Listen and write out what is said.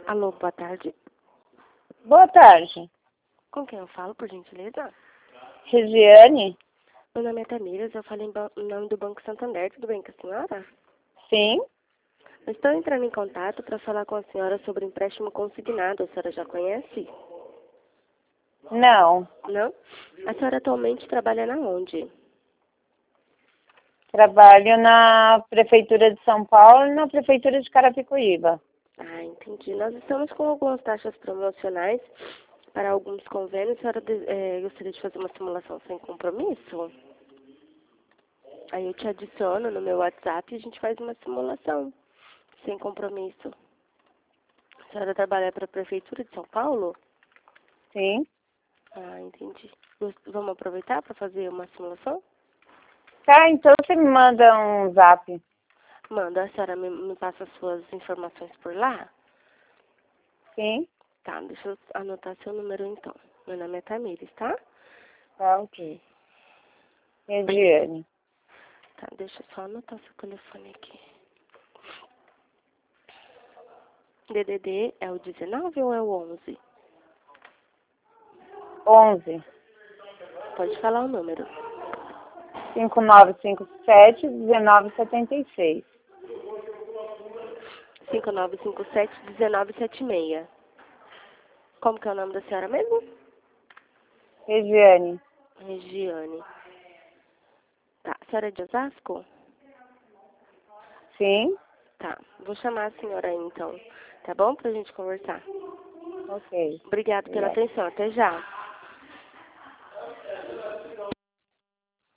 Alô, boa tarde. Boa tarde. Com quem eu falo, por gentileza? Regiane? Meu nome é Tamires, eu falo em nome do Banco Santander, tudo bem com a senhora? Sim. Eu estou entrando em contato para falar com a senhora sobre empréstimo consignado, a senhora já conhece? Não. Não? A senhora atualmente trabalha na onde? Trabalho na Prefeitura de São Paulo e na Prefeitura de Carapicuíba. Ah, entendi. Nós estamos com algumas taxas promocionais para alguns convênios. A senhora gostaria de fazer uma simulação sem compromisso? Aí eu te adiciono no meu WhatsApp e a gente faz uma simulação sem compromisso. A senhora trabalha para a Prefeitura de São Paulo? Sim. Ah, entendi. Vamos aproveitar para fazer uma simulação? Tá, então você me manda um zap. Manda, a senhora me passa as suas informações por lá? Sim. Tá, deixa eu anotar seu número então. Meu nome é Tamires, tá? Tá, ok. Regiane. Tá, deixa eu só anotar seu telefone aqui. DDD é o 19 ou é o 11? 11 Pode falar o número. 5957 1976. 5957-1976. Como que é o nome da senhora mesmo? Regiane. Regiane. Tá, a senhora é de Osasco? Sim. Tá, vou chamar a senhora aí então. Tá bom? Pra gente conversar. Ok. Obrigada pela Obrigada. atenção. Até já.